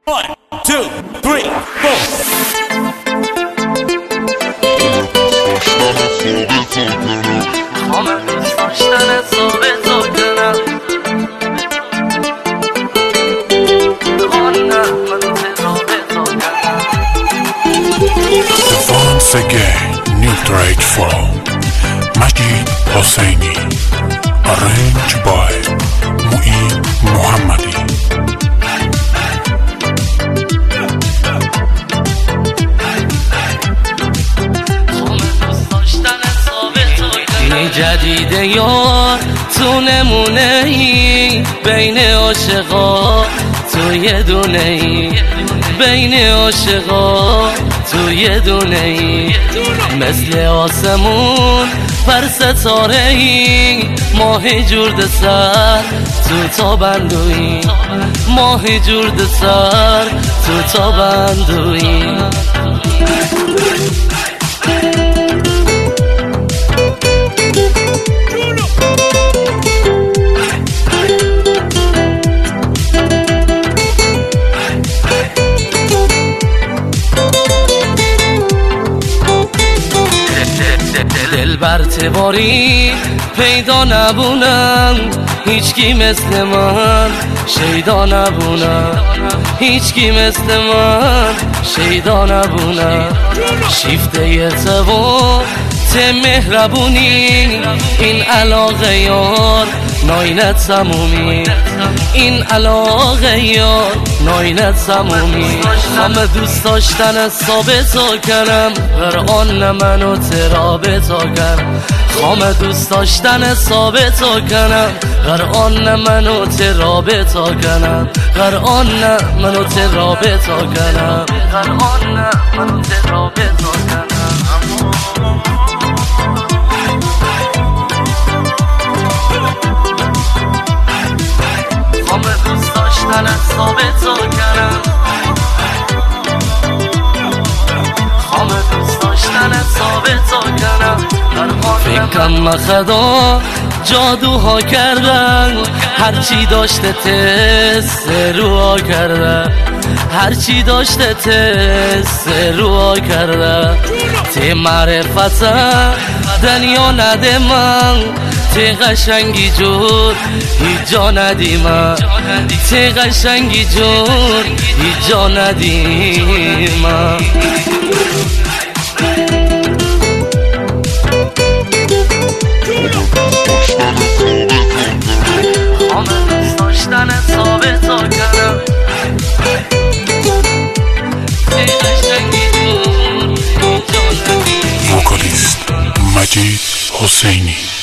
1, 2, 3, 4. Once again, new trade for Majid Hosseini, arranged by Mu'in Muhammadi. جدید یار تو نمونه ای بین عاشقا، تو یه دونه ای بین عاشقا، تو یه دونه ای مثل آسمون بر ستاره ای، ماه جورد سر تو تا بندوی، ماه جورد سر تو تا بندوی. دل بر تباری پیدا نبونم، هیچکی مثل من شیدا نبونم، هیچکی مثل من شیدا نبونم. شیفته تبا ته مهربونی، این علاقه یار ناینت سمومی، این علاقه یار ناینت سمومی. همه دوست داشتن ثابتا کنم، قرآن منو ترابتا کنم. همه دوست داشتن ثابتا کنم، قرآن منو ترابتا کنم، قرآن منو ترابتا کنم، قرآن منو ترابتا کنم. همه دوست داشتن ثابتا کنم، همه دوست داشتن ثابتا کنم. فکرم خدا جادوها کردن، هرچی داشته تست روها کردن، هرچی داشته تست روها کردن. تی معرفتم دنیا نده من، تی قشنگی جور هیچ جا ندی من، تی قشنگی جور هیچ جا ندی من. همه دوست داشتن ثابتا کنم، تی قشنگی جور هیچ جا ندی. Vocalist Majid Hosseini.